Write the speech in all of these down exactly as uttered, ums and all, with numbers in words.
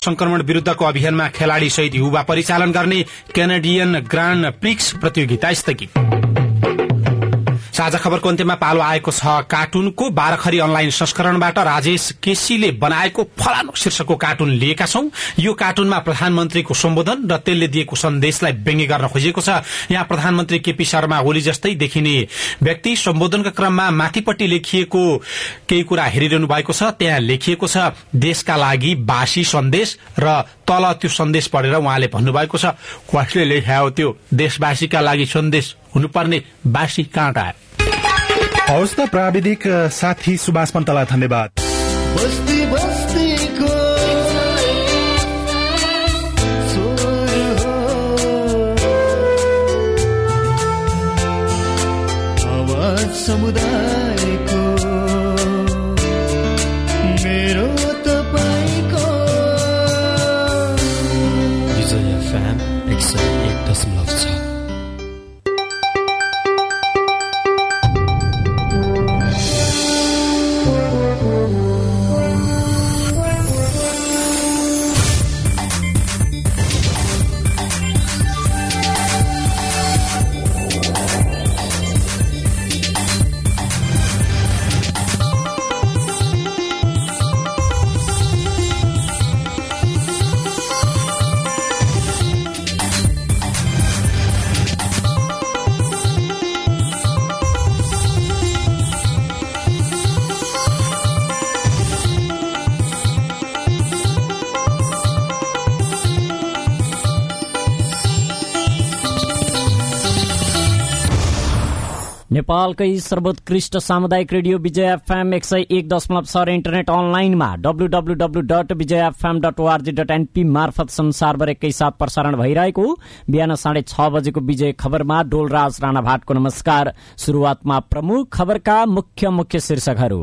संक्रमण विरूद्धको अभियानमा खेलाड़ी सहित युवा परिचालन गर्ने कैनाडियन ग्रान्ड प्रिक्स प्रतियोगिता स्थगित। साझा खबरको अन्त्यमा पालो आएको छ कार्टुनको बाह्रखरी अनलाइन संस्करणबाट राजेश केसीले बनाएको फलानो शीर्षकको कार्टुन लिएका छौं। यो कार्टुनमा प्रधानमन्त्रीको सम्बोधन र त्यसले दिएको सन्देशलाई व्यङ्ग्य गर्न खोजिएको छ। यहाँ प्रधानमन्त्री केपी शर्मा ओली जस्तै देखिने व्यक्ति सम्बोधनका क्रममा माथिपट्टि लेखिएको केही कुरा हेरिरहनु भएको छ। त्यहाँ लेखिएको छ देशका लागि बासी सन्देश र तल त्यो सन्देश पढेर उहाँले भन्नुभएको छ कसले लेख्यायो त्यो देशवासीका लागि सन्देश हुनुपर्ने बासी काँटा। हौस् त प्राविधिक साथी सुभाष पन्तलाई धन्यवाद। बस्ती बस्तीको स्वर हो, आवाज समुदायको मेरो तपाईको विजय एफएम एक सय एक दशमलव छ। नेपालकै सर्वोत्कृष्ट सामुदायिक रेडियो विजय एफएम एक सय एक दशमलव छ र इन्टरनेट अनलाइनमा W W W dot Vijay FM dot ORG dot NP मार्फत संसारभर एकैसाथ प्रसारण भइरहेको बिहान साढे छ बजेको विजय खबरमा डोलराज राणा भाटको नमस्कार। शुरूआतमा प्रमुख खबरका मुख्य मुख्य शीर्षकहरू।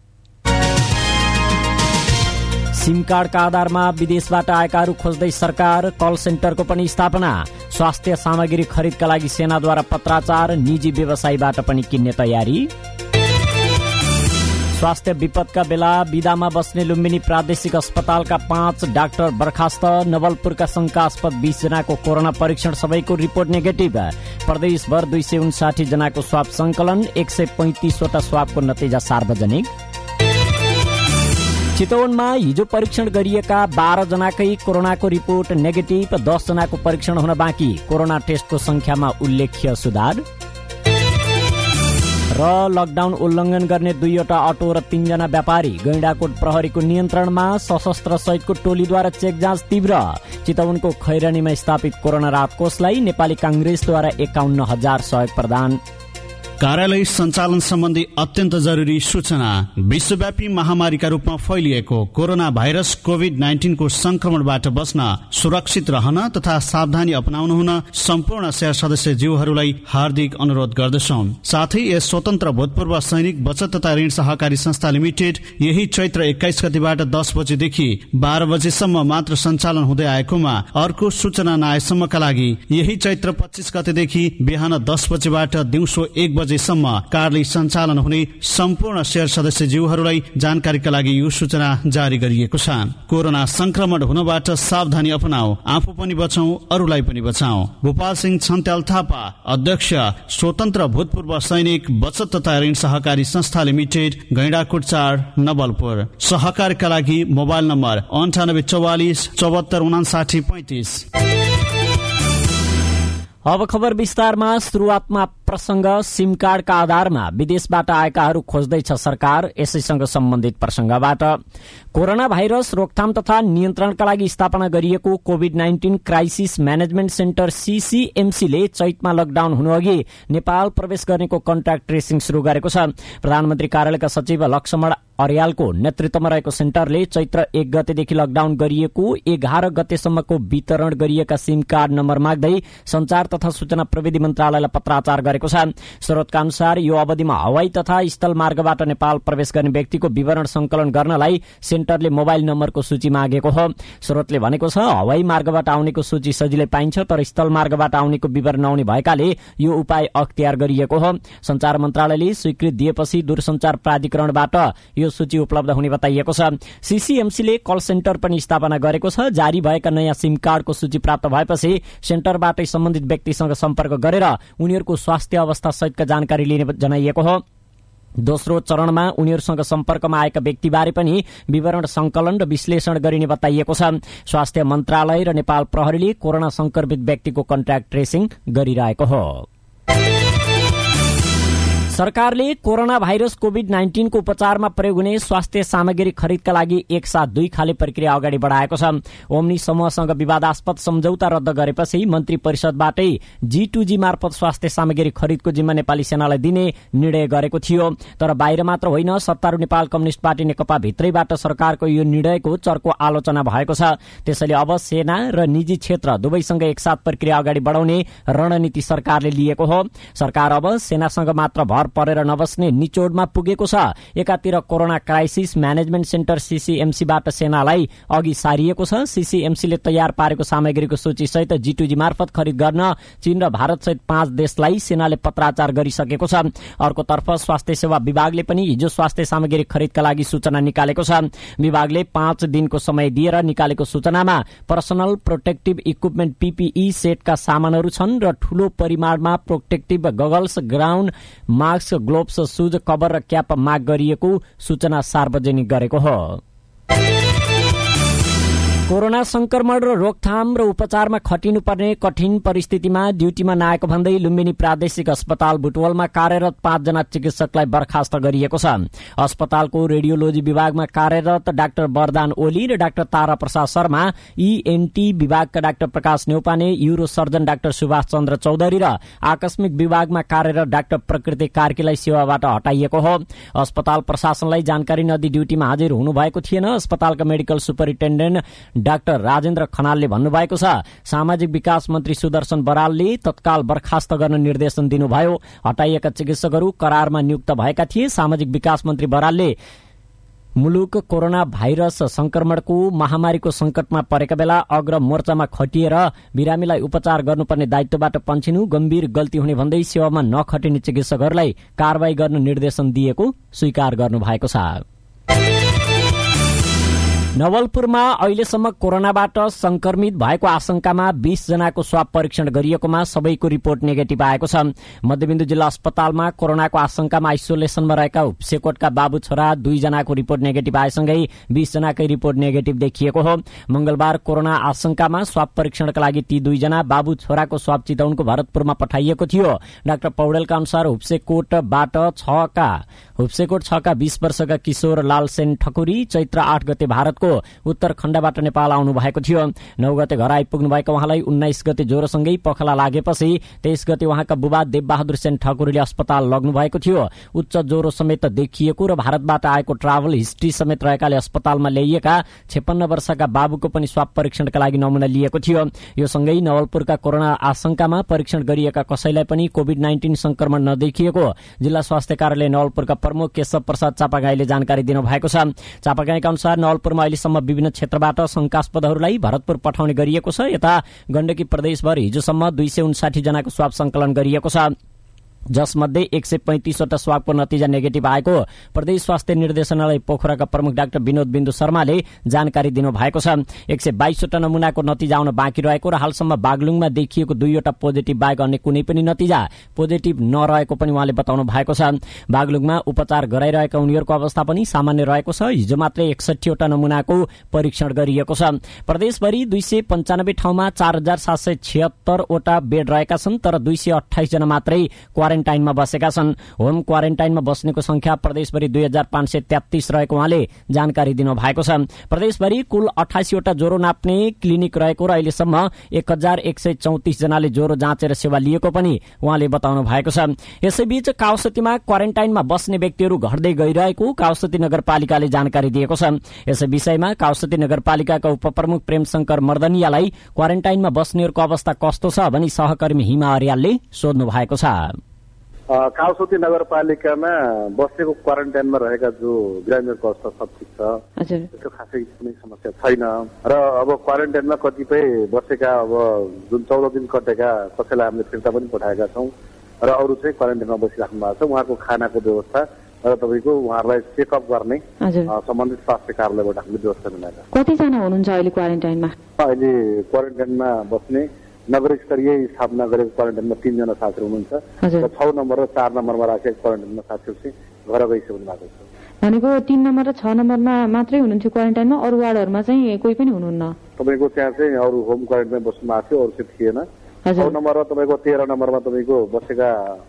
सिम कार्डका आधारमा विदेशबाट आएकाहरू खोज्दै सरकार, कल सेन्टरको पनि स्थापना। स्वास्थ्य सामग्री खरिदका लागि सेनाद्वारा पत्राचार, निजी व्यवसायीबाट पनि किन्ने तयारी। स्वास्थ्य विपदका बेला विदामा बस्ने लुम्बिनी प्रादेशिक अस्पतालका पाँच डाक्टर बर्खास्त। नवलपुरका शंकास्पद बीस जनाको कोरोना परीक्षण, सबैको रिपोर्ट नेगेटिभ। प्रदेशभर दुई सय उन्साठी जनाको स्वाब संकलन, एक सय पैंतिसवटा स्वाबको नतिजा सार्वजनिक। चितवनमा हिजो परीक्षण गरिएका बाह्र जनाकै कोरोनाको रिपोर्ट नेगेटिभ, दस जनाको परीक्षण हुन बाँकी। कोरोना टेस्टको संख्यामा उल्लेख्य सुधार। र लकडाउन उल्लंघन गर्ने दुईवटा अटो र तीनजना व्यापारी गैंडाकोट प्रहरीको नियन्त्रणमा। सशस्त्र सहितको टोलीद्वारा चेक जाँच तीव्र। चितवनको खैरानीमा स्थापित कोरोना राहत कोषलाई नेपाली कांग्रेसद्वारा एकाउन्न हजार सहयोग प्रदान। कार्यालय सञ्चालन सम्बन्धी अत्यन्त जरुरी सूचना। विश्वव्यापी महामारीका रूपमा फैलिएको कोरोना भाइरस कोभिड नाइन्टिनको संक्रमणबाट बस्न, सुरक्षित रहन तथा सावधानी अपनाउनु हुन सम्पूर्ण शेयर सदस्य ज्यूहरूलाई हार्दिक अनुरोध गर्दछौं। साथै यस स्वतन्त्र भूतपूर्व सैनिक बचत तथा ऋण सहकारी संस्था लिमिटेड यही चैत्र एक्काइस गतिबाट दस बजेदेखि बाह्र बजेसम्म मात्र सञ्चालन हुँदै आएकोमा अर्को सूचना नआएसम्मका लागि यही चैत्र पच्चीस गतेदेखि बिहान दस बजेबाट दिउँसो एक बजेसम्म कार्यालय सञ्चालन हुने सम्पूर्ण शेयर सदस्य ज्यूहरूलाई जानकारीका लागि यो सूचना जारी गरिएको छ। कोरोना संक्रमण हुनबाट सावधानी अपनाऊ, आफू पनि बचाऊ, अरूलाई पनि बचाऊ। गोपाल सिंह छन्त्याल थापा, अध्यक्ष, स्वतन्त्र भूतपूर्व सैनिक बचत तथा ऋण सहकारी संस्था लिमिटेड, गैंडाकोट चार, नवलपुर। सहकारीका लागि मोबाइल नम्बर अन्ठानब्बे चौवालिस चौहत्तर उनासाठी पैंतिस। अब खबर विस्तारमा। शुरूआतमा प्रसंग सिम कार्डका आधारमा विदेशबाट आएकाहरू खोज्दैछ सरकार। यसैसँग सम्बन्धित प्रसंगबाट कोरोना भाइरस रोकथाम तथा नियन्त्रणका लागि स्थापना गरिएको covid nineteen crisis management centre सीसीएमसीले चैतमा लकडाउन हुनुअघि नेपाल प्रवेश गर्नेको कन्ट्याक्ट ट्रेसिङ शुरू गरेको छ। प्रधानमन्त्री कार्यालयका सचिव लक्ष्मण अर्यालको नेतृत्वमा रहेको सेन्टरले चैत्र एक गतेदेखि लकडाउन गरिएको एघार गतेसम्मको वितरण गरिएका सिम कार्ड नम्बर माग्दै संचार तथा सूचना प्रविधि मन्त्रालयलाई पत्राचार गरेको छ। स्रोतका अनुसार यो अवधिमा हवाई तथा स्थल मार्गबाट नेपाल प्रवेश गर्ने व्यक्तिको विवरण संकलन गर्नलाई सेन्टरले मोबाइल नम्बरको सूची मागेको हो। स्रोतले भनेको छ हवाई मार्गबाट आउनेको सूची सजिलै पाइन्छ, तर स्थल मार्गबाट आउनेको विवरण नआउने भएकाले यो उपाय अख्तियार गरिएको हो। संचार मन्त्रालयले स्वीकृति दिएपछि दूरसञ्चार प्राधिकरणबाट यो यो सूची उपलब्ध हुने बताइएको छ। सीसीएमसीले कल सेन्टर पनि स्थापना गरेको छ। जारी भएका नयाँ सिम कार्डको सूची प्राप्त भएपछि सेन्टरबाटै सम्बन्धित व्यक्तिसँग सम्पर्क गरेर उनीहरूको स्वास्थ्य अवस्था सहितका जानकारी लिने जनाइएको हो। दोस्रो चरणमा उनीहरूसँग सम्पर्कमा आएका व्यक्तिबारे पनि विवरण संकलन र विश्लेषण गरिने बताइएको छ। स्वास्थ्य मन्त्रालय र नेपाल प्रहरीले कोरोना संक्रमित व्यक्तिको कन्ट्याक्ट ट्रेसिङ गरिरहेको हो। सरकारले कोरोना भाइरस कोभिड नाइन्टीन को उपचारमा प्रयोग हुने स्वास्थ्य सामग्री खरिदका लागि एक साथ दुई खाले प्रक्रिया अगाडि बढाएको छ। ओम्नी समूहसँग विवादास्पद सम्झौता रद्द गरेपछि मन्त्री परिषदबाटै जी टू जी मार्फत स्वास्थ्य सामग्री खरिदको जिम्मा नेपाली सेनालाई दिने निर्णय गरेको थियो। तर बाहिर मात्र होइन, सत्तारूढ नेपाल कम्युनिष्ट पार्टी नेकपा भित्रैबाट सरकारको यो निर्णयको चर्को आलोचना भएको छ। त्यसैले अब सेना र निजी क्षेत्र दुवैसँग एकसाथ प्रक्रिया अगाडि बढाउने रणनीति सरकारले लिएको हो। सरकार अब सेनासँग मात्र भर परेर नबस्ने निचोडमा पुगेको छ। एकातिर कोरोना क्राइसिस म्यानेजमेन्ट सेन्टर सीसीएमसीबाट सेनालाई अघि सारिएको छ। सीसीएमसीले तयार पारेको सामग्रीको सूची सहित जी टू जी मार्फत खरिद गर्न चीन र भारत सहित पाँच देशलाई सेनाले पत्राचार गरिसकेको छ। अर्कोतर्फ स्वास्थ्य सेवा विभागले पनि हिजो स्वास्थ्य सामग्री खरिदका लागि सूचना निकालेको छ। विभागले पाँच दिनको समय दिएर निकालेको सूचनामा पर्सनल प्रोटेक्टिभ इक्विपमेन्ट पीपीई सेटका सामानहरू छन् र ठूलो परिमाणमा protective goggles, ground mask, gloves, shoes, cover र क्याप माग गरिएको सूचना सार्वजनिक गरेको हो। कोरोना संक्रमण र रोकथाम र उपचारमा खटिनुपर्ने कठिन परिस्थितिमा ड्यूटीमा नआएको भन्दै लुम्बिनी प्रादेशिक अस्पताल बुटवलमा कार्यरत पाँचजना चिकित्सकलाई बर्खास्त गरिएको छ। अस्पतालको रेडियोलोजी विभागमा कार्यरत डाक्टर वरदान ओली र डाक्टर तारा प्रसाद शर्मा, ईएनटी विभागका doctor Prakash Neupane, uro surgeon doctor Subhash Chandra Chaudhary र आकस्मिक विभागमा कार्यरत डाक्टर प्रकृति कार्कीलाई सेवाबाट हटाइएको हो। अस्पताल प्रशासनलाई जानकारी नदिई ड्यूटीमा हाजिर हुनुभएको थिएन। अस्पतालका मेडिकल सुपरिन्टेण्डेन्ट डाक्टर राजेन्द्र खनालले भन्नुभएको छ। सामाजिक विकास मन्त्री सुदर्शन बरालले तत्काल बर्खास्त गर्न निर्देशन दिनुभयो। हटाइएका चिकित्सकहरू करारमा नियुक्त भएका थिए। सामाजिक विकास मन्त्री बरालले मुलुक कोरोना भाइरस संक्रमणको महामारीको संकटमा परेका बेला अग्र मोर्चामा खटिएर बिरामीलाई उपचार गर्नुपर्ने दायित्वबाट पन्छिनु गम्भीर गल्ती हुने भन्दै सेवामा नखटिने चिकित्सकहरूलाई कारवाही गर्न निर्देशन दिएको स्वीकार गर्नुभएको छ। नवलपुरमा अहिलेसम्म कोरोनाबाट संक्रमित भएको आशंकामा बीस जनाको स्वाब परीक्षण गरिएकोमा सबैको रिपोर्ट नेगेटिभ आएको छ। मध्यबिन्दु जिल्ला अस्पतालमा कोरोनाको आशंकामा आइसोलेसनमा रहेका उपसेकोटका बाबु छोरा दुई जनाको रिपोर्ट नेगेटिभ आएसँगै बीस जनाकै रिपोर्ट नेगेटिभ देखिएको हो। मंगलबार कोरोना आशंकामा स्वाब परीक्षणका लागि ती दुईजना बाबु छोराको स्वाब चितौनको भरतपुरमा पठाइएको थियो। डाक्टर पौडेलका अनुसार उपसेकोटबाट छका उपसेकोट छका बीस वर्षका किशोर लालसेन ठकुरी चैत्र आठ गते भारतको उत्तरखण्डबाट नेपाल आउनु भएको थियो। नौ गते घर आइपुग्नु भएको उहाँलाई उन्नाइस गते ज्वरोसँगै पखला लागेपछि तेइस गते उहाँका बुबा देवबहादुर सेन ठकुरीले अस्पताल लग्नु भएको थियो। उच्च ज्वरो समेत देखिएको र भारतबाट आएको ट्राभल हिस्ट्री समेत रहेकाले अस्पतालमा ल्याइएका छप्पन्न वर्षका बाबुको पनि स्वाब परीक्षणका लागि नमुना लिएको थियो। यो सँगै नवलपुरका कोरोना आशंकामा परीक्षण गरिएका कसैलाई पनि कोभिड नाइन्टीन संक्रमण नदेखिएको जिल्ला स्वास्थ्य कार्यालय नवलपुरका प्रमुख केशव प्रसाद चापागाईले जानकारी दिनुभएको छ। चापागाईका अनुसार नवलपुरमा अहिलेसम्म विभिन्न क्षेत्रबाट शंकास्पदहरूलाई भरतपुर पठाउने गरिएको छ। यता गण्डकी प्रदेशभर हिजोसम्म दुई सय उन्साठी जनाको स्वाब संकलन गरिएको छ, जसमध्ये एक सय पैंतिसवटा स्वाबको नतिजा नेगेटिभ आएको प्रदेश स्वास्थ्य निर्देशनालय पोखराका प्रमुख डाक्टर विनोद बिन्दु शर्माले जानकारी दिनुभएको छ। एक सय बाइसवटा नमूनाको नतिजा आउन बाँकी रहेको र हालसम्म बागलुङमा देखिएको दुईवटा पोजिटिभ बाहेक अन्य कुनै पनि नतिजा पोजिटिभ नरहेको पनि उहाँले बताउनु भएको छ। बागलुङमा उपचार गराइरहेका उनीहरूको अवस्था पनि सामान्य रहेको छ। हिजो मात्रै एकसठीवटा नमूनाको परीक्षण गरिएको छ। प्रदेशभरि दुई सय पञ्चानब्बे ठाउँमा चार हजार सात सय छिहत्तरवटा बेड रहेका छन्, तर दुई सय अठाइस जना मात्रै क्वारेन्टाइनमा बसेका छन्। होम क्वारेन्टाइनमा बस्नेको संख्या प्रदेशभरि दुई हजार पाँच सय तेत्तीस रहेको उहाँले जानकारी दिनुभएको छ। प्रदेशभरि कुल अठासीवटा ज्वरो नाप्ने क्लिनिक रहेको र अहिलेसम्म एक हजार एक सय चौतिस जनाले ज्वरो जाँचेर सेवा लिएको पनि उहाँले बताउनु भएको छ। यसैबीच काउसतीमा क्वारेन्टाइनमा बस्ने व्यक्तिहरू घट्दै गइरहेको काउसती नगरपालिकाले जानकारी दिएको छ। यसै विषयमा काउसती नगरपालिकाका उपप्रमुख प्रेमशंकर मर्दनियालाई क्वारेन्टाइनमा बस्नेहरूको अवस्था कस्तो छ भनी सहकर्मी हिमा अर्यालले सोध्नु भएको छ। काउसती नगरपालिकामा बसेको क्वारेन्टाइनमा रहेका जो बिरामीहरूको अवस्था सब ठिक छ, त्यसको खासै कुनै समस्या छैन र अब क्वारेन्टाइनमा कतिपय बसेका अब जुन चौध दिन कटेका कसैलाई हामीले फिर्ता पनि पठाएका छौँ र अरू चाहिँ क्वारेन्टाइनमा बसिराख्नु भएको छ। उहाँको खानाको व्यवस्था र तपाईँको उहाँहरूलाई चेकअप गर्ने सम्बन्धित स्वास्थ्य कार्यालयबाट हामीले व्यवस्था मिलाएर। कतिजना हुनुहुन्छ अहिले क्वारेन्टाइनमा? अहिले क्वारेन्टाइनमा बस्ने नगर स्तरीय स्थापना गरेको क्वारेन्टाइनमा तीनजना साथीहरू हुनुहुन्छ र छ नम्बर र चार नम्बरमा राखेको क्वारेन्टाइनमा साथीहरू चाहिँ घर गइसक्नु भएको छ। भनेको तीन नम्बर र छ नम्बरमा मात्रै हुनुहुन्थ्यो क्वारेन्टाइनमा, अरू वार्डहरूमा चाहिँ कोही पनि हुनुहुन्न? तपाईँको त्यहाँ चाहिँ अरू होम क्वारेन्टाइनमा बस्नु भएको थियो, अरू चाहिँ थिएन। छ नम्बर र तपाईँको तेह्र नम्बरमा तपाईँको बसेका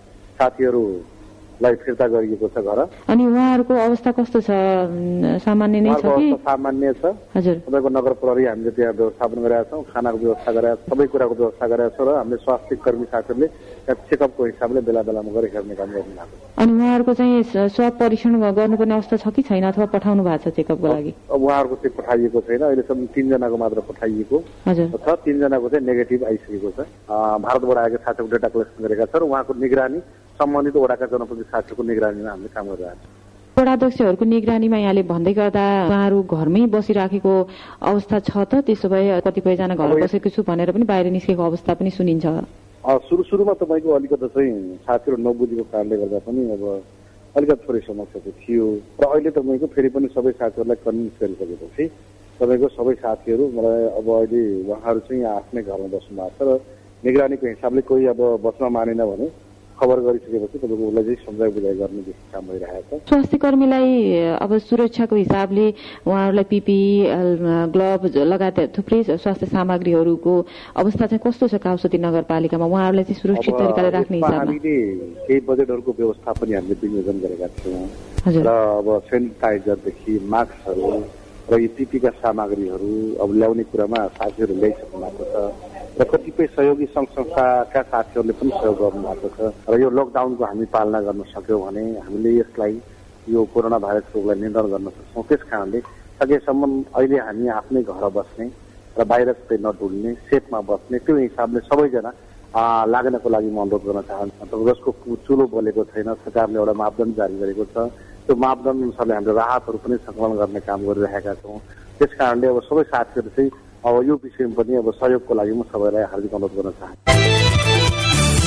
साथीहरूलाई फिर्ता गरिएको छ घर। अनि उहाँहरूको अवस्था कस्तो छ? सामान्य नै छ कि? सामान्य छ। हजुर। तपाईँको नगर प्रहरी हामीले त्यहाँ व्यवस्थापन गरेका छौँ, खानाको व्यवस्था गरेका छौँ, सबै कुराको व्यवस्था गरेका छौँ र हामीले स्वास्थ्य कर्मी साथीहरूले त्यहाँ चेकअपको हिसाबले बेला बेलामा गरी हेर्ने काम गर्नु भएको छ। अनि उहाँहरूको चाहिँ स्वाब परीक्षण गर्नुपर्ने अवस्था छ कि छैन, अथवा पठाउनु भएको छ चेकअपको लागि? अब उहाँहरूको चाहिँ पठाइएको छैन, अहिलेसम्म तीनजनाको मात्र पठाइएको छ। तीनजनाको चाहिँ नेगेटिभ आइसकेको छ। भारतबाट आएको साथीहरूको डेटा कलेक्सन गरेका छ र उहाँको निगरानी सम्बन्धित वडाका जनप्रतिनिधि साथीहरूको निगरानीमा हामीले काम गरिरहेका छौँ। वडाध्यक्षहरूको निगरानीमा यहाँले भन्दै गर्दा उहाँहरू घरमै बसिराखेको अवस्था छ त? त्यसो भए कतिपयजना घर बसेको छु भनेर पनि बाहिर निस्केको अवस्था पनि सुनिन्छ। सुरु सुरुमा तपाईँको अलिकति चाहिँ साथीहरू नबुझेको कारणले गर्दा पनि अब अलिकति थोरै समस्या चाहिँ थियो र अहिले तपाईँको फेरि पनि सबै साथीहरूलाई कन्भिन्स गरिसकेपछि तपाईँको सबै साथीहरू मलाई अब अहिले उहाँहरू चाहिँ आफ्नै घरमा बस्नु भएको छ र निगरानीको हिसाबले कोही अब बस्न मानेन भने खबर गरिसकेपछि तपाईँको उसलाई चाहिँ सम्झाइ बुझाइ गर्ने काम भइरहेको छ। स्वास्थ्य कर्मीलाई अब सुरक्षाको हिसाबले उहाँहरूलाई पिपिई, ग्लोभ लगायत थुप्रै स्वास्थ्य सामग्रीहरूको अवस्था चाहिँ कस्तो छ काउसती नगरपालिकामा उहाँहरूलाई चाहिँ सुरक्षित तरिकाले राख्ने हिसाबमा? हामीले केही बजेटहरूको व्यवस्था पनि हामीले विनियोजन गरेका छौँ र अब सेनिटाइजरदेखि मास्कहरू र यी पिपीका सामग्रीहरू अब ल्याउने कुरामा साथीहरू ल्याइसक्नु भएको छ र कतिपय सहयोगी सङ्घ संस्थाका साथीहरूले पनि सहयोग गर्नुभएको छ र यो लकडाउनको हामी पालना गर्न सक्यौँ भने हामीले यसलाई यो कोरोना भाइरस रोगलाई नियन्त्रण गर्न सक्छौँ। त्यस कारणले सकेसम्म अहिले हामी आफ्नै घर बस्ने र बाहिर चाहिँ नडुल्ने, सेफमा बस्ने, त्यो हिसाबले सबैजना लाग्नको लागि म अनुरोध गर्न चाहन्छु। जसको चुलो बलेको छैन, सरकारले एउटा मापदण्ड जारी गरेको छ, त्यो मापदण्ड अनुसारले हामीले राहतहरू पनि सङ्कलन गर्ने काम गरिरहेका छौँ। त्यस कारणले अब सबै साथीहरू चाहिँ अब यो विषयमा पनि अब सहयोगको लागि म सबैलाई हार्दिक अनुरोध गर्न चाहन्छु।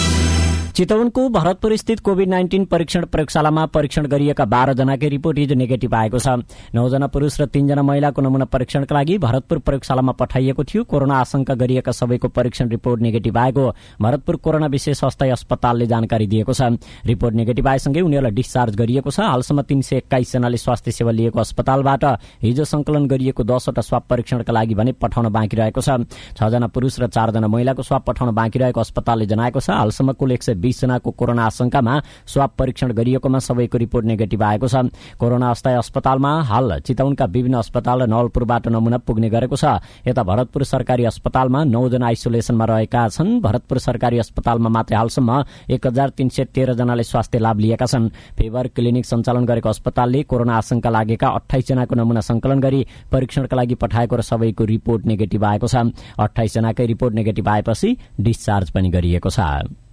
चितवनको भरतपुर स्थित कोविड नाइन्टीन परीक्षण प्रयोगशालामा परीक्षण गरिएका बाह्र जनाकै रिपोर्ट हिजो नेगेटिभ आएको छ। नौजना पुरूष र तीनजना महिलाको नमूना परीक्षणका लागि भरतपुर प्रयोगशालामा पठाइएको थियो। कोरोना आशंका गरिएका सबैको परीक्षण रिपोर्ट नेगेटिभ आएको भरतपुर कोरोना विशेष अस्थायी अस्पतालले जानकारी दिएको छ। रिपोर्ट नेगेटिभ आएसँगै उनीहरूलाई डिस्चार्ज गरिएको छ। हालसम्म तीन सय एक्काइस जनाले स्वास्थ्य सेवा लिएको अस्पतालबाट हिजो संकलन गरिएको दसवटा स्वाब परीक्षणका लागि भने पठाउन बाँकी रहेको छ। छजना पुरूष र चारजना महिलाको स्वाब पठाउन बाँकी रहेको अस्पतालले जनाएको छ। हालसम्म कुल एक सय बीस जनाको कोरोना आशंकामा स्वाब परीक्षण गरिएकोमा सबैको रिपोर्ट नेगेटिभ आएको छ। कोरोना अस्थायी अस्पतालमा हाल चितवनका विभिन्न अस्पताल र नवलपुरबाट नमूना पुग्ने गरेको छ। यता भरतपुर सरकारी अस्पतालमा नौजना आइसोलेसनमा रहेका छन्। भरतपुर सरकारी अस्पतालमा मात्रै हालसम्म एक हजार तीन सय तेह्र जनाले स्वास्थ्य लाभ लिएका छन्। फेभर क्लिनिक सञ्चालन गरेको अस्पतालले कोरोना आशंका लागेका अठाइस जनाको नमूना संकलन गरी परीक्षणका लागि पठाएको र सबैको रिपोर्ट नेगेटिभ आएको छ। अठाइस जनाकै रिपोर्ट नेगेटिभ आएपछि डिस्चार्ज पनि गरिएको छ।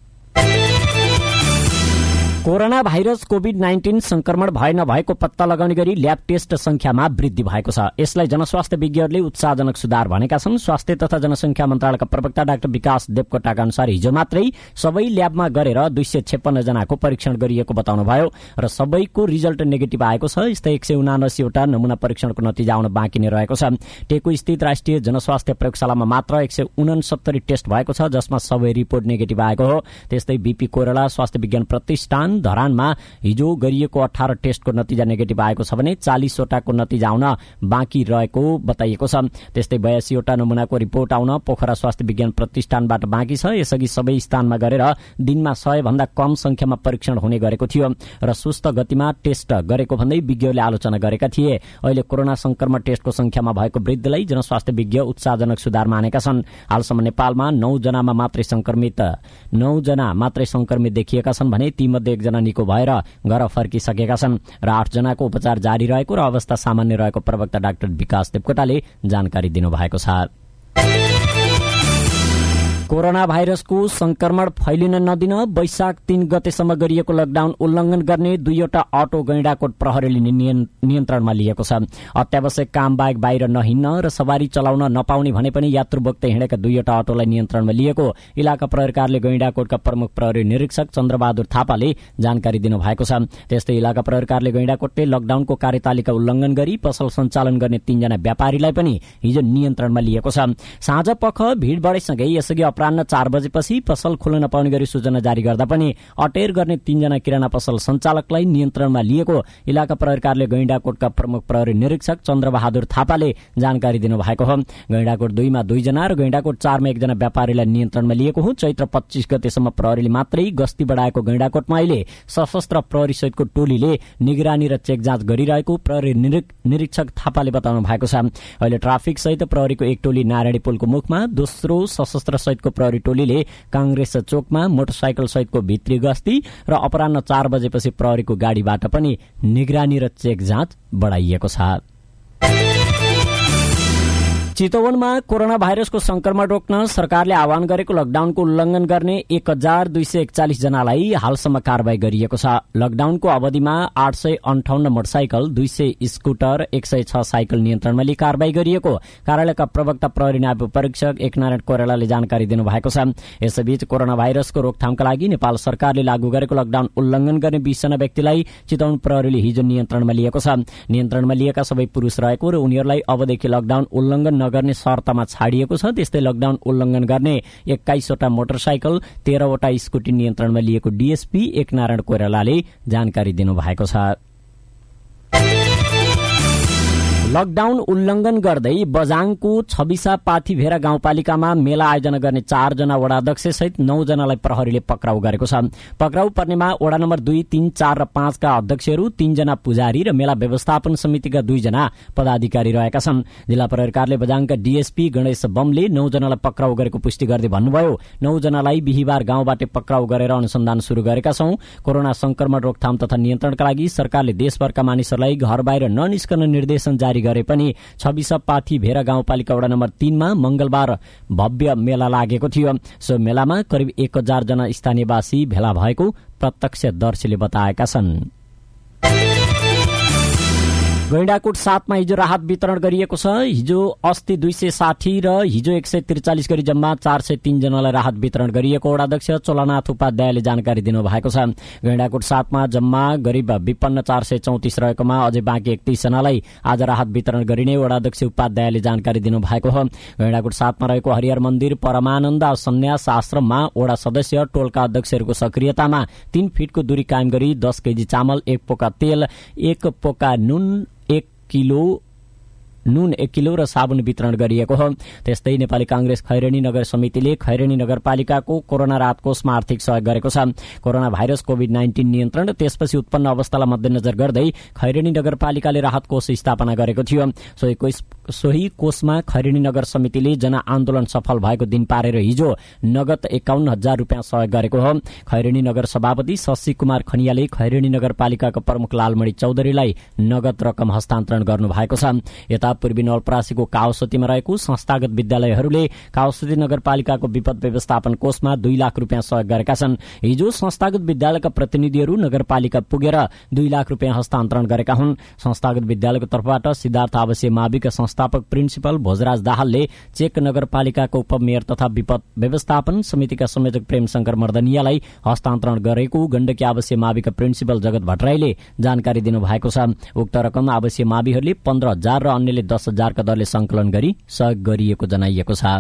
कोरोना भाइरस कोविड नाइन्टीन संक्रमण भए नभएको पत्ता लगाउने गरी ल्याब टेस्ट संख्यामा वृद्धि भएको छ। यसलाई जनस्वास्थ्य विज्ञहरूले उत्साहजनक सुधार भनेका छन्। स्वास्थ्य तथा जनसंख्या मन्त्रालयका प्रवक्ता डाक्टर विकास देवकोटाका अनुसार हिजो मात्रै सबै ल्याबमा गरेर दुई सय छप्पन्न जनाको परीक्षण गरिएको बताउनुभयो र सबैको रिजल्ट नेगेटिभ आएको छ। यस्तै एक सय उनासीवटा नमूना परीक्षणको नतिजा आउन बाँकी नै रहेको छ। टेकु स्थित राष्ट्रिय जनस्वास्थ्य प्रयोगशालामा मात्र एक सय उनसत्तरी टेस्ट भएको छ, जसमा सबै रिपोर्ट नेगेटिभ आएको हो। त्यस्तै बीपी कोइराला स्वास्थ्य विज्ञान प्रतिष्ठान धरानमा हिजो गरिएको अठार टेस्टको नतिजा नेगेटिभ आएको छ भने चालिसवटाको नतिजा आउन बाँकी रहेको बताइएको छ। त्यस्तै बयासीवटा नमूनाको रिपोर्ट आउन पोखरा स्वास्थ्य विज्ञान प्रतिष्ठानबाट बाँकी छ। यसअघि सबै स्थानमा गरेर दिनमा सय भन्दा कम संख्यामा परीक्षण हुने गरेको थियो र सुस्त गतिमा टेस्ट गरेको भन्दै विज्ञहरूले आलोचना गरेका थिए। अहिले कोरोना संक्रमण टेस्टको संख्यामा भएको वृद्धिलाई जनस्वास्थ्य विज्ञ उत्साहजनक सुधार मानेका छन्। हालसम्म नेपालमा नौ जनामा मात्रै संक्रमित नौ जना मात्रै संक्रमित देखिएका छन् भने तीमध्ये एकजना निको भएर घर फर्किसकेका छन् र आठ जनाको उपचार जारी रहेको र अवस्था सामान्य रहेको प्रवक्ता डाक्टर विकास देवकोटाले जानकारी दिनुभएको छ। कोरोना भाइरसको संक्रमण फैलिन नदिन वैशाख तीन गतेसम्म गरिएको लकडाउन उल्लंघन गर्ने दुईवटा अटो गैंडाकोट प्रहरीले नियन्त्रणमा लिएको छ। अत्यावश्यक काम बाहेक बाहिर नहिन्न र सवारी चलाउन नपाउने भने पनि यात्रु बोक्दै हिँडेका दुईवटा अटोलाई नियन्त्रणमा लिएको इलाका प्रहरी कार्यालय गैंडाकोटका प्रमुख प्रहरी निरीक्षक चन्द्रबहादुर थापाले जानकारी दिनुभएको छ। त्यस्तै इलाका प्रहरी कार्यालय गैंडाकोटले लकडाउनको कार्यतालिका उल्लंघन गरी पसल सञ्चालन गर्ने तीनजना व्यापारीलाई पनि हिजो नियन्त्रणमा लिएको छ। साँझ पख भीड़ बढेसँगै यसअघि अपराह्न चार बजेपछि पसल खोल्न नपाउने गरी सूचना जारी गर्दा पनि अटेर गर्ने तीनजना किराना पसल सञ्चालकलाई नियन्त्रणमा लिएको इलाका प्रहरी कार्यालय गैंडाकोटका प्रमुख प्रहरी निरीक्षक चन्द्रबहादुर थापाले जानकारी दिनुभएको हो। गैंडाकोट दुईमा दुईजना र गैंडाकोट चारमा एकजना व्यापारीलाई नियन्त्रणमा लिएको हो। चैत्र पच्चीस गतेसम्म प्रहरीले मात्रै गस्ती बढ़ाएको गैंडाकोटमा अहिले सशस्त्र प्रहरी सहितको टोलीले निगरानी र चेक जाँच गरिरहेको प्रहरी निरीक्षक थापाले बताउनु भएको छ। अहिले ट्राफिक सहित प्रहरीको एक टोली नारायणी पुलको मुखमा, दोस्रो सशस्त्र सहितको प्रहरी टोलीले कांग्रेस चोकमा मोटरसाइकल सहितको भित्री गस्ती र अपराह्न चार बजेपछि प्रहरीको गाड़ीबाट पनि निगरानी र चेक जाँच बढ़ाइएको छ। चितवनमा कोरोना भाइरसको संक्रमण रोक्न सरकारले आह्वान गरेको लकडाउनको उल्लंघन गर्ने एक हजार दुई सय एकचालिस जनालाई हालसम्म कार्यवाही गरिएको छ। लकडाउनको अवधिमा आठ सय अन्ठाउन्न मोटरसाइकल, दुई सय स्कूटर, एक सय छ साइकल नियन्त्रणमा लिई कार्यवाही गरिएको कार्यालयका प्रवक्ता प्रहरी नायब परीक्षक एकनारायण कोइरालाले जानकारी दिनुभएको छ। यसैबीच कोरोना भाइरसको रोकथामका लागि नेपाल सरकारले लागू गरेको लकडाउन उल्लंघन गर्ने बीसजना व्यक्तिलाई चितवन प्रहरीले हिजो नियन्त्रणमा लिएको छ। नियन्त्रणमा लिएका सबै पुरूष रहेको र उनीहरूलाई अबदेखि लकडाउन उल्लंघन गर्ने शर्तमा छाडिएको छ। त्यस्तै लकडाउन उल्लंघन गर्ने एक्काइसवटा मोटरसाइकल, तेह्रवटा स्कुटी नियन्त्रणमा लिएको डीएसपी एकनारायण कोइरालाले जानकारी दिनुभएको छ। लकडाउन उल्लंघन गर्दै बजाङको छबिसा पाथीभेरा गाउँपालिकामा मेला आयोजना गर्ने चारजना वडाध्यक्ष सहित नौजनालाई प्रहरीले पक्राउ गरेको छ। पक्राउ पर्नेमा वडा नम्बर दुई, तीन, चार र पाँचका अध्यक्षहरू, तीनजना पुजारी र मेला व्यवस्थापन समितिका दुईजना पदाधिकारी रहेका छन्। जिल्ला प्रहरी कार्यालय बजाङका डीएसपी गणेश बमले नौजनालाई पक्राउ गरेको पुष्टि गर्दै भन्नुभयो, नौजनालाई बिहिबार गाउँबाट पक्राउ गरेर अनुसन्धान शुरू गरेका छौं। कोरोना संक्रमण रोकथाम तथा नियन्त्रणका लागि सरकारले देशभरका मानिसहरूलाई घर बाहिर ननिस्कन निर्देशन जारी गरे पनि छबिसा पाथीभेरा गाउँपालिका वडा नम्बर तीनमा मंगलबार भव्य मेला लागेको थियो। सो मेलामा करिब एक हजार जना स्थानीयवासी भेला भएको प्रत्यक्षदर्शीले बताएका छन्। गैंडाकोट सातमा हिजो राहत वितरण गरिएको छ। हिजो अस्ति दुई सय साठी र हिजो एक सय त्रिचालिस गरी जम्मा चार सय तीन जनालाई राहत वितरण गरिएको वडाध्यक्ष चोलानाथ उपाध्यायले जानकारी दिनुभएको छ। गैंडाकोट सातमा जम्मा गरीब विपन्न चार सय चौतिस रहेकोमा अझै बाँकी एकतीस जनालाई आज राहत वितरण गरिने वडाध्यक्ष उपाध्यायले जानकारी दिनुभएको हो। गैंडाकोट सातमा रहेको हरिहर मन्दिर परमानन्द सन्यास आश्रममा वडा सदस्य टोलका अध्यक्षहरूको सक्रियतामा तीन फीटको दूरी कायम गरी दस केजी चामल, एक पोका तेल, एक पोका नुन, एक किलो नुन एक किलो र साबुन वितरण गरिएको हो। त्यस्तै नेपाली कांग्रेस खैरेनी नगर समितिले खैरेनी नगरपालिकाको कोरोना राहत कोषमा आर्थिक सहयोग गरेको छ। कोरोना भाइरस कोविड नाइन्टीन नियन्त्रण र त्यसपछि उत्पन्न अवस्थालाई मध्यनजर गर्दै खैरेनी नगरपालिकाले राहत कोष स्थापना गरेको थियो। सोही कोषमा खैरेनी नगर समितिले जनआन्दोलन सफल भएको दिन पारेर हिजो नगद एकाउन्न हजार रूपियाँ सहयोग गरेको हो। खैरेनी नगर सभापति शशि कुमार खनियाले खैरेनी नगरपालिकाका प्रमुख लालमणि चौधरीलाई नगद रकम हस्तान्तरण गर्नु भएको छ। यता पूर्वी नवलपरासीको काउसतीमा रहेको संस्थागत विद्यालयहरूले काउसती नगरपालिकाको विपद व्यवस्थापन कोषमा दुई लाख रूपियाँ सहयोग गरेका छन्। हिजो संस्थागत विद्यालयका प्रतिनिधिहरू नगरपालिका पुगेर दुई लाख रूपियाँ हस्तान्तरण गरेका हुन्। संस्थागत विद्यालयको तर्फबाट सिद्धार्थ आवासीय माविका संस्थापक प्रिन्सिपल भोजराज दाहालले चेक नगरपालिकाको उपमेयर तथा विपद व्यवस्थापन समितिका संयोजक प्रेमशंकर मर्दनियालाई हस्तान्तरण गरेको गण्डकी आवासीय माविका प्रिन्सिपल जगत भट्टराईले जानकारी दिनुभएको छ। उक्त रकम आवासीय माविहरूले पन्ध्र हजार र अन्यले दस हजारका दरले संकलन गरी सहयोग गरिएको जनाइएको छ।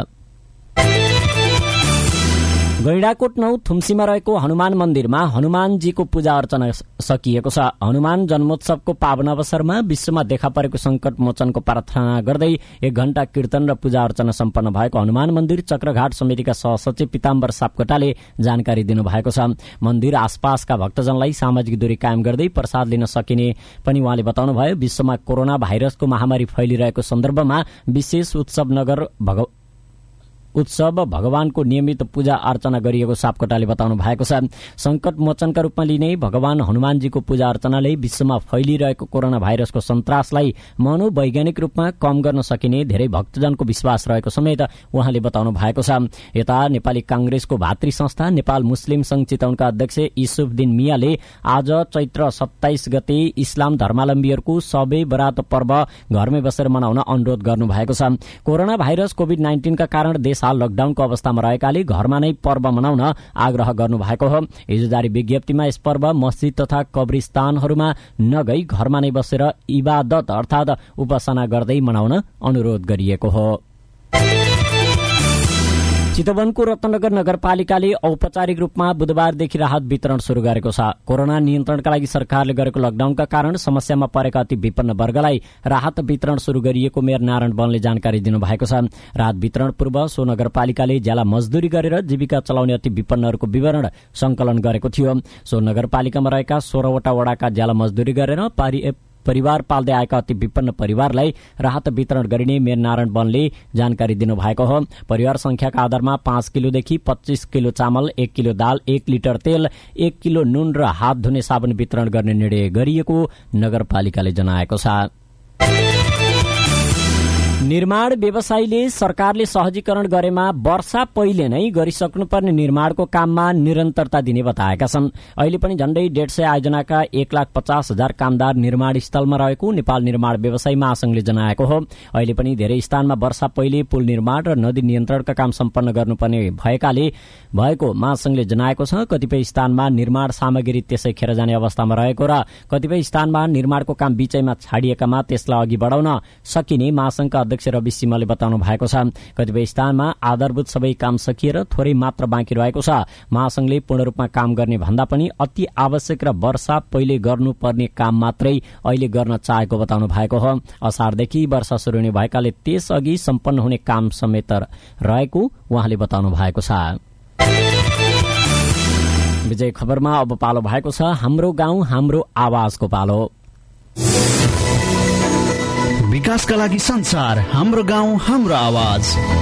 गैंडाकोट नौ थुम्सीमा रहेको हनुमान मन्दिरमा हनुमानजीको पूजा अर्चना सकिएको छ। हनुमान जन्मोत्सवको पावन अवसरमा विश्वमा देखा परेको संकट मोचनको प्रार्थना गर्दै एक घण्टा कीर्तन र पूजा अर्चना सम्पन्न भएको हनुमान मन्दिर चक्रघाट समितिका सहसचिव पिताम्बर सापकोटाले जानकारी दिनुभएको छ। मन्दिर आसपासका भक्तजनलाई सामाजिक दूरी कायम गर्दै प्रसाद लिन सकिने पनि उहाँले बताउनुभयो। विश्वमा कोरोना भाइरसको महामारी फैलिरहेको सन्दर्भमा विशेष उत्सव नगर भगव उत्सव भगवानको नियमित पूजा अर्चना गरिएको सापकोटाले बताउनु भएको छ। संकट मोचनका रूपमा लिने भगवान हनुमानजीको पूजा अर्चनाले विश्वमा फैलिरहेको कोरोना भाइरसको सन्तासलाई मनोवैज्ञानिक रूपमा कम गर्न सकिने धेरै भक्तजनको विश्वास रहेको समेत उहाँले बताउनु भएको छ। यता नेपाली कांग्रेसको भातृ संस्था नेपाल मुस्लिम संघ चितवनका अध्यक्ष युसुफदिन मियाले आज चैत्र सत्ताइस गते इस्लाम धर्मावलम्बीहरूको सबे बरात पर्व घरमै बसेर मनाउन अनुरोध गर्नु भएको छ। कोरोना भाइरस कोभिड नाइन्टिनका कारण देश हाल लकडाउनको अवस्थामा रहेकाले घरमा नै पर्व मनाउन आग्रह गर्नु भएको हो। हिजो जारी विज्ञप्तिमा यस पर्व मस्जिद तथा कब्रिस्तानहरूमा नगई घरमा नै बसेर इबादत अर्थात उपासना गर्दै मनाउन अनुरोध गरिएको हो। चितवनको रत्नगर नगरपालिकाले औपचारिक रूपमा बुधबारदेखि राहत वितरण शुरू गरेको छ। कोरोना नियन्त्रणका लागि सरकारले गरेको लकडाउनका कारण समस्यामा परेका अति विपन्न वर्गलाई राहत वितरण शुरू गरिएको मेयर नारायण वनले जानकारी दिनुभएको छ। राहत वितरण पूर्व सो नगरपालिकाले ज्याला मजदुरी गरेर जीविका चलाउने अति विपन्नहरूको विवरण संकलन गरेको थियो। सो नगरपालिकामा रहेका सोह्रवटा वडाका ज्याला मजदुरी गरेर पारी परिवार पाल्दै आएका अति विपन्न परिवारलाई राहत वितरण गरिने मेयर नारायण वनले जानकारी दिनुभएको हो। परिवार संख्याका आधारमा पाँच किलोदेखि पच्चीस किलो चामल, एक किलो दाल, एक लिटर तेल, एक किलो नुन र हात धुने साबुन वितरण गर्ने निर्णय गरिएको नगरपालिकाले जनाएको छ। निर्माण व्यवसायीले सरकारले सहजीकरण गरेमा वर्षा पहिले नै गरिसक्नुपर्ने निर्माणको काममा निरन्तरता दिने बताएका छन्। अहिले पनि झण्डै डेढ सय आयोजनाका एक लाख पचास हजार कामदार निर्माण स्थलमा रहेको नेपाल निर्माण व्यवसायी महासंघले जनाएको हो। अहिले पनि धेरै स्थानमा वर्षा पहिले पुल निर्माण र नदी नियन्त्रणका काम सम्पन्न गर्नुपर्ने भएकाले भएको महासंघले जनाएको छ। कतिपय स्थानमा निर्माण सामग्री त्यसै खेर जाने अवस्थामा रहेको र कतिपय स्थानमा निर्माणको काम बीचैमा छाडिएकामा त्यसलाई अघि बढाउन सकिने महासंघका अध्यक्ष रवि सिंहले बताउनु भएको छ। कतिपय स्थानमा आधारभूत सबै काम सकिएर थोरै मात्र बाँकी रहेको छ। महासंघले पूर्ण रूपमा काम गर्ने भन्दा पनि अति आवश्यक र वर्षा पहिले गर्नुपर्ने काम मात्रै अहिले गर्न चाहेको बताउनु भएको हो। असारदेखि वर्षा शुरू हुने भएकाले त्यसअघि सम्पन्न हुने काम समेत रहेको उहाँले बताउनु भएको छ। विजय खबरमा अब पालो भएको छ हाम्रो गाउँ हाम्रो आवाजको पालो। विकासका लागि संसार, हाम्रो गाउँ हाम्रो आवाज।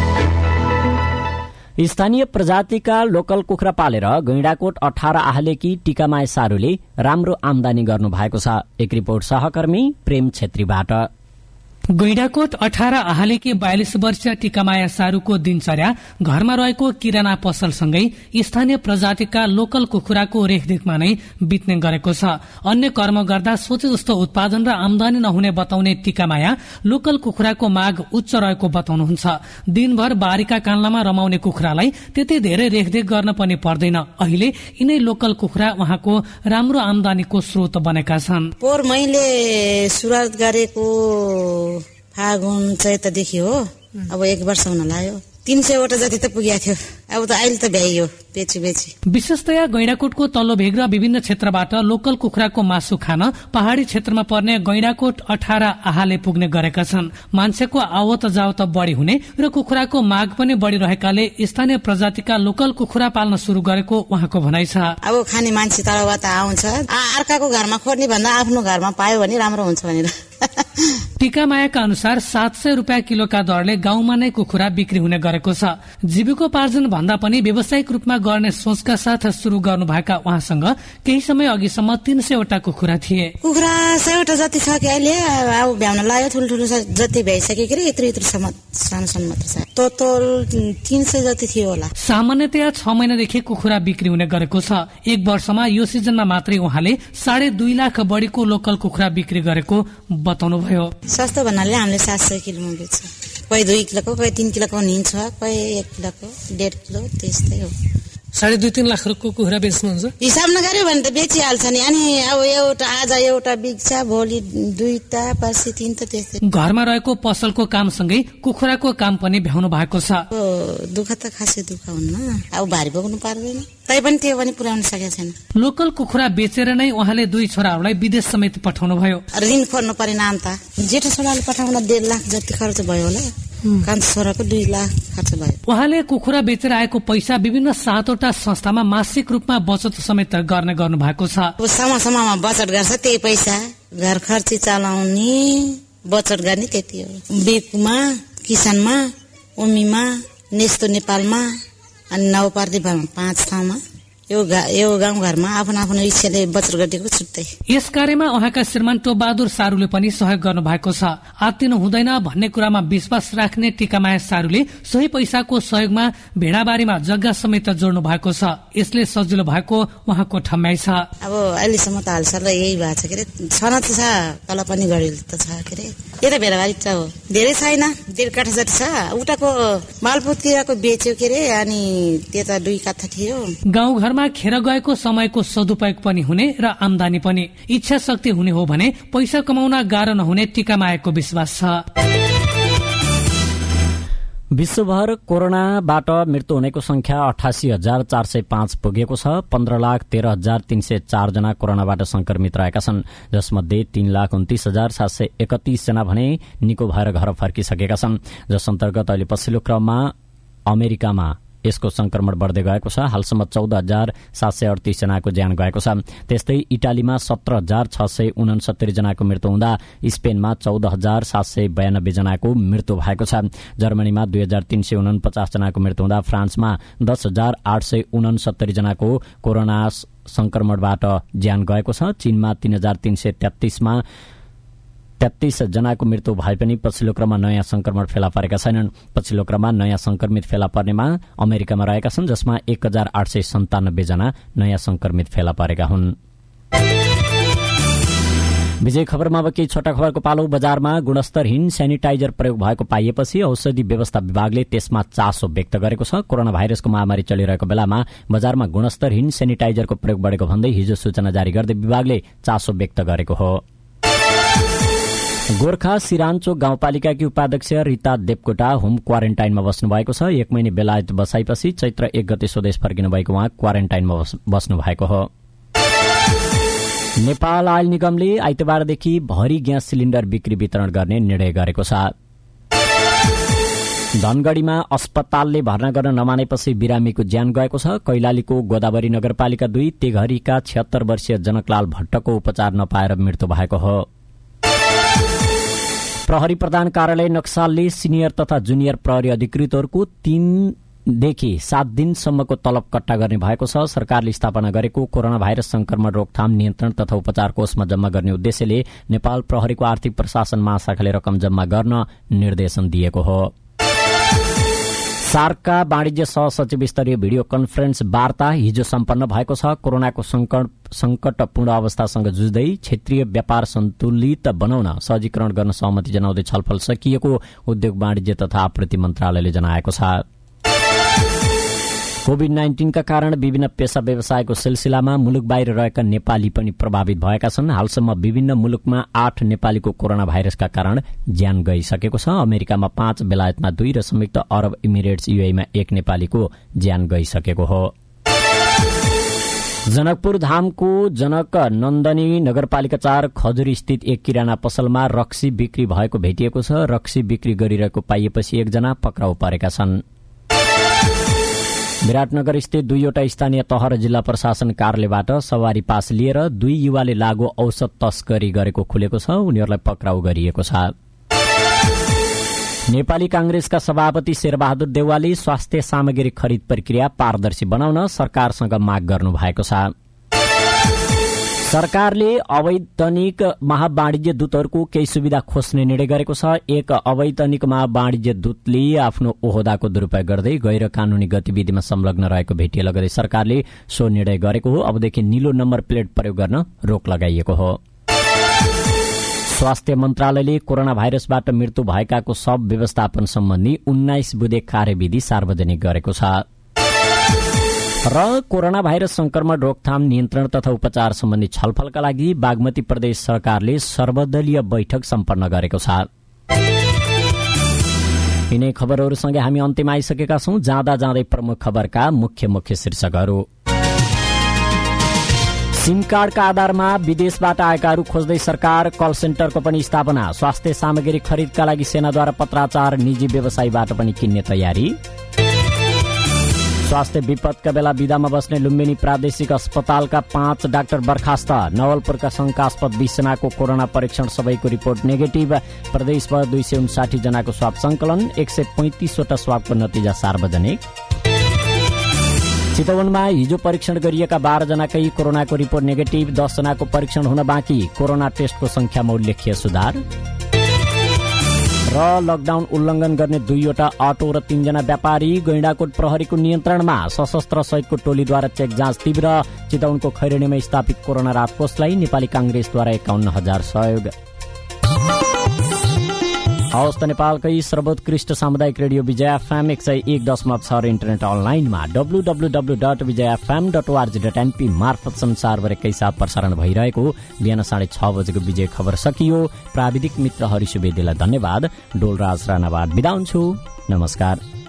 स्थानीय प्रजातिका लोकल कुखुरा पालेर गैंडाकोट अठार आहालेकी टीकामाया सारूले राम्रो आमदानी गर्नु भएको छ। एक रिपोर्ट सहकर्मी प्रेम छेत्रीबाट। गैंडाकोट अठार आहालेकी बयालिस वर्षीय टीकामाया सारूको दिनचर्या घरमा रहेको किराना पसलसँगै स्थानीय प्रजातिका लोकल कुखुराको रेखदेखमा नै बित्ने गरेको छ। अन्य कर्म गर्दा सोचे जस्तो उत्पादन र आमदानी नहुने बताउने टीकामाया लोकल कुखुराको माग उच्च रहेको बताउनुहुन्छ। दिनभर बारीका कान्लामा रमाउने कुखुरालाई त्यति धेरै रेखदेख गर्न पनि पर्दैन। अहिले यिनै लोकल कुखुरा उहाँको राम्रो आमदानीको स्रोत बनेका छन्। पोहोर मैले सुरुवात गरेको फागुन चैतदेखि हो, अब एक वर्ष हुन लाग्यो। तीन सयवटा जति त पुगेको थियो, अब त अहिले त भ्याइयो बेची बेची। विशेषतया गैंडाकोटको तल्लो भेग र विभिन्न क्षेत्रबाट लोकल कुखुराको मासु खान पहाड़ी क्षेत्रमा पर्ने गैंडाकोट अठार आहाले पुग्ने गरेका छन्। मान्छेको आवत जावत बढ़ी हुने र कुखुराको माग पनि बढ़ी रहेकाले स्थानीय प्रजातिका लोकल कुखुरा पाल्न शुरू गरेको उहाँको भनाइ छ। अब खाने मान्छे तलबाट आउँछ, अर्काको घरमा खोज्ने भन्दा आफ्नो घरमा पायो भने राम्रो हुन्छ भनेर। टीकामायाका अनुसार सात सय रूपियाँ किलोका दरले गाउँमा नै कुखुरा बिक्री हुने गरेको छ। जीविकोपार्जन भन्दा पनि व्यावसायिक रूपमा गर्ने सोचका साथ शुरू गर्नुभएका उहाँसँग केही समय अघिसम्म तीन सयवटा कुखुरा थिए। कुखुरा सयवटा जति छ कि अहिले अब भ्याउन लाग्यो, ठुल्ठुलो जति भइसक्यो कि यत्रो यत्रोसम्म सानोसम्म मात्र छ। टोटल तीन सय जति थियो होला। सामान्यतया छ महिनादेखि कुखुरा बिक्री हुने गरेको छ। एक वर्षमा यो सिजनमा मात्रै उहाँले साढे दुई लाख बढीको लोकल कुखुरा बिक्री गरेको बताउनुभयो। सस्तो भन्नाले हामीले सात सय किलोमा बेच्छ। कोही दुई किलोको, कोही तीन किलोको निन्छ, कोही एक किलोको, डेढ किलो त्यस्तै हो। साढे दुई तीन लाखको कुखुरा बेच्नुहुन्छ? हिसाब नगर्यो भने त बेचिहाल्छ नि। अनि अब एउटा आज एउटा बिग्छ, भोलि दुईटा, पर्सि तीन त त्यस्तै। घरमा रहेको पसलको कामसँगै कुखुराको काम पनि भ्याउनु भएको छ। दुःख त खासै दुःख हुन्न, अब भारी बोक्नु पर्दैन, तै पनि त्यो पनि पुर्याउन सकेको छैन। लोकल कुखुरा बेचेर नै उहाँले दुई छोराहरूलाई विदेश समेत पठाउनु भयो। ऋण खोज्नु परिणाम त जेठो छोराले पठाउन डेढ लाख जति खर्च भयो होला, कान्छो छोराको दुई लाख खर्च भयो। उहाँले कुखुरा बेचेर आएको पैसा विभिन्न सातवटा संस्थामा मासिक रूपमा बचत समेत गर्ने गर्नु भएको छ। समय समयमा बचत गर्छ, त्यही पैसा घर खर्च चलाउने बचत गर्ने त्यति हो। बेकुमा, किसानमा, उमीमा नेस्तो नेपालमा अनि नवपार्टीमा पाँच ठाउँमा यो यो गाउँघरमा आफ्नो आफ्नो इच्छाले बचत गरिदिएको छुट्टै। यस कार्यमा उहाँका श्रीमान टोपबहादुर सारूले पनि सहयोग गर्नु भएको छ। आत्तिनु हुँदैन भन्ने कुरामा विश्वास राख्ने टीकामाया सारूले सोही पैसाको सहयोगमा भेडाबारीमा जग्गा समेत जोड्नु भएको छ। यसले सजिलो भएको उहाँको ठम्याइ छ। अब अहिलेसम्म त हालसाल यही भएको छ के अरे, छन त छ तल पनि गढेल त छ के अरे, यो त भेडाबारी छ हो, धेरै छैन, डेढ काठा जति छ। उताको मालपुतिरको बेच्यो के अरे, अनि त्यता दुई काठा थियो। गाउँघर खेर गएको समयको सदुपयोग पनि हुने र आमदानी पनि। इच्छा शक्ति हुने हो भने पैसा कमाउन गाह्रो नहुने टीकामायाको विश्वास छ। विश्वभर कोरोनाबाट मृत्यु हुनेको संख्या अठासी हजार चार सय पाँच पुगेको छ। पन्ध्र लाख तेह्र हजार तीन सय चार जना कोरोनाबाट संक्रमित रहेका छन्, जसमध्ये तीन लाख उन्तीस हजार सात सय एकतीस जना भने निको भएर घर फर्किसकेका छन्, जस अन्तर्गत अहिले पछिल्लो क्रममा अमेरिकामा यसको संक्रमण बढ्दै गएको छ। हालसम्म चौध हजार सात सय अडतीस जनाको ज्यान गएको छ। त्यस्तै इटालीमा सत्र हजार छ सय उनसत्तरी जनाको मृत्यु हुँदा स्पेनमा चौध हजार सात सय बयानब्बे जनाको मृत्यु भएको छ। जर्मनीमा दुई हजार तीन सय उनपचास जनाको मृत्यु हुँदा फ्रान्समा दस हजार आठ सय उनसत्तरी जनाको कोरोना संक्रमणबाट ज्यान गएको छ। चीनमा तीन हजार तीन सय तेत्तीसमा तेत्तीस जनाको मृत्यु भए पनि पछिल्लो क्रममा नयाँ संक्रमण फेला परेका छैनन्। पछिल्लो क्रममा नयाँ संक्रमित फेला पर्नेमा अमेरिकामा रहेका छन्, जसमा एक हजार आठ सय सन्तानब्बे जना नयाँ संक्रमित फेला परेका हुन्। विजय खबरमा अब केही छोटा खबरको पालो। बजारमा गुणस्तरहीन सेनिटाइजर प्रयोग भएको पाइएपछि औषधि व्यवस्था विभागले त्यसमा चासो व्यक्त गरेको छ। कोरोना भाइरसको महामारी चलिरहेको बेलामा बजारमा गुणस्तरहीन सेनिटाइजरको प्रयोग बढेको भन्दै हिजो सूचना जारी गर्दै विभागले चासो व्यक्त गरेको हो। गोर्खा सिरान्चोक गाउँपालिकाकी उपाध्यक्ष रीता देवकोटा होम क्वारेन्टाइनमा बस्नु भएको छ। एक महिने बेलायत बसाइपछि चैत्र एक गते स्वदेश फर्किनु भएको उहाँ क्वारेन्टाइनमा बस्नु भएको हो। नेपाल आयल निगमले आइतबारदेखि भरी ग्यास सिलिण्डर बिक्री वितरण गर्ने निर्णय गरेको छ। धनगढ़ीमा अस्पतालले भर्ना गर्न नमानेपछि बिरामीको ज्यान गएको छ। कैलालीको गोदावरी नगरपालिका दुई तेघरीका छिहत्तर वर्षीय जनकलाल भट्टको उपचार नपाएर मृत्यु भएको हो। प्रहरी प्रधान कार्यालय नक्सालले सिनियर तथा जुनियर प्रहरी अधिकृतहरूको तीनदेखि सात दिनसम्मको तलब कट्टा गर्ने भएको छ। सरकारले स्थापना गरेको कोरोना भाइरस संक्रमण रोकथाम नियन्त्रण तथा उपचार कोषमा जम्मा गर्ने उद्देश्यले नेपाल प्रहरीको आर्थिक प्रशासन महाशाखाले रकम जम्मा गर्न निर्देशन दिएको हो। सार्कका वाणिज्य सहसचिव स्तरीय भिडियो कन्फरेन्स वार्ता हिजो सम्पन्न भएको छ। कोरोनाको संकटपूर्ण अवस्थासँग जुझ्दै क्षेत्रीय व्यापार सन्तुलित बनाउन सहजीकरण गर्न सहमति जनाउँदै छलफल सकिएको उद्योग वाणिज्य तथा आपूर्ति मन्त्रालयले जनाएको छ। कोविड नाइन्टीनका कारण विभिन्न पेशा व्यवसायको सिलसिलामा मुलुक बाहिर रहेका नेपाली पनि प्रभावित भएका छन्। हालसम्म विभिन्न मुलुकमा आठ नेपालीको कोरोना भाइरसका कारण ज्यान गइसकेको छ। अमेरिकामा पाँच, बेलायतमा दुई र संयुक्त अरब इमिरेट्स युएईमा एक नेपालीको ज्यान गइसकेको हो। जनकपुर धामको जनक नन्दनी नगरपालिका चार खजुरी स्थित एक किराना पसलमा रक्सी बिक्री भएको भेटिएको छ। रक्सी बिक्री गरिरहेको पाइएपछि एकजना पक्राउ परेका छन्। विराटनगर स्थित दुईवटा स्थानीय तह र जिल्ला प्रशासन कार्यालयबाट सवारी पास लिएर दुई युवाले लागू औषध तस्करी गरेको खुलेको छ। उनीहरूलाई पक्राउ गरिएको छ। नेपाली कांग्रेसका सभापति शेरबहादुर देउवाले स्वास्थ्य सामग्री खरिद प्रक्रिया पारदर्शी बनाउन सरकारसँग माग गर्नु भएको छ। सरकारले अवैतनिक महावाणिज्य दूतहरूको केही सुविधा खोज्ने निर्णय गरेको छ। एक अवैतनिक महावाणिज्य दूतले आफ्नो ओहदाको दुरूपयोग गर्दै गैर कानूनी गतिविधिमा संलग्न रहेको भेटिए लगतै सरकारले सो निर्णय गरेको हो। अबदेखि नीलो नम्बर प्लेट प्रयोग गर्न रोक लगाइएको हो। स्वास्थ्य मन्त्रालयले कोरोना भाइरसबाट मृत्यु भएकाको शव व्यवस्थापन सम्बन्धी उन्नाइस बुँदे कार्यविधि सार्वजनिक गरेको छ। र कोरोना भाइरस संक्रमण रोकथाम नियन्त्रण तथा उपचार सम्बन्धी छलफलका लागि बागमती प्रदेश सरकारले सर्वदलीय बैठक सम्पन्न गरेको छ। यिनै खबरहरूसँगै हामी अन्त्यमा आइसकेका छौं। जाँदा जाँदै प्रमुख खबरका मुख्य मुख्य शीर्षकहरू। सिम कार्डका आधारमा विदेशबाट आएकाहरू खोज्दै सरकार, कल सेन्टरको पनि स्थापना। स्वास्थ्य सामग्री खरिदका लागि सेनाद्वारा पत्राचार, निजी व्यवसायीबाट पनि किन्ने तयारी। स्वास्थ्य विपदका बेला विधामा बस्ने लुम्बिनी प्रादेशिक अस्पतालका पाँच डाक्टर बर्खास्त। नवलपुरका शंकास्पद बीस जनाको कोरोना परीक्षण सबैको रिपोर्ट नेगेटिभ। प्रदेशभर दुई सय उन्साठी जनाको स्वाब संकलन। एक सय पैंतिसवटा स्वाबको नतिजा सार्वजनिक। चितवनमा हिजो परीक्षण गरिएका बाह्र जनाकै कोरोनाको रिपोर्ट नेगेटिभ। दस जनाको परीक्षण हुन बाँकी। कोरोना टेस्टको संख्यामा उल्लेख्य सुधार। र लकडाउन उल्लंघन गर्ने दुईवटा अटो र तीनजना व्यापारी। गैंडाकोट प्रहरीको नियन्त्रणमा। सशस्त्र सहितको टोलीद्वारा चेक जाँच तीव्र। चितवनको खैरेनीमा स्थापित कोरोना राहत कोषलाई नेपाली कांग्रेसद्वारा एकाउन्न हजार सहयोग। हवस् त नेपालकै सर्वोत्कृष्ट सामुदायिक रेडियो विजय एफएम एक सय एक दशमलव छ र इन्टरनेट अनलाइनमा W W W dot Vijay FM dot ORG dot NP मार्फत संसारभरिकै साथ प्रसारण भइरहेको बिहान साढे छ बजेको विजय खबर सकियो। प्राविधिक मित्र हरि सुवेदीलाई धन्यवाद। डोलराज राणाबाट बिदा हुन्छु। नमस्कार।